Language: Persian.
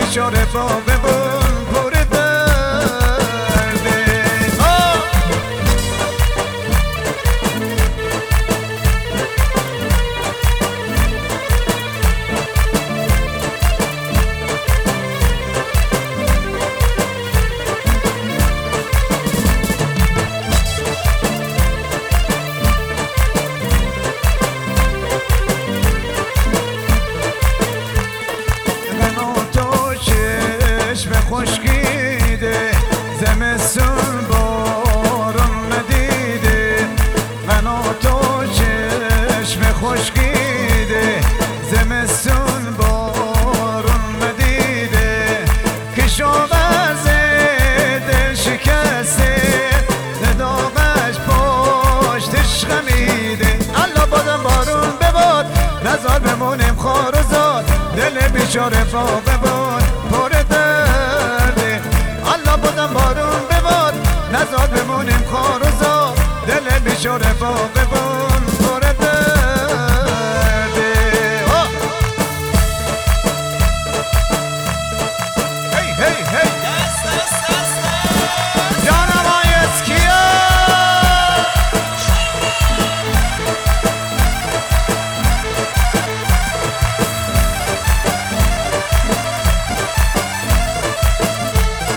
بیچاره باغ بون پر درده خشکیده زمستون بارون ندیده من و تو چشم خشکیده زمستون بارون ندیده کشاورزه دل شکسته نداغش پشتش خمیده الله بادم بارون بباد نزار بمونیم خار و زاد دل بیچاره فاقه بود پر درده الله بادم بارون بباد نزار بمونیم خار و زاد دل بیچاره فاقه بود پر درده هی هی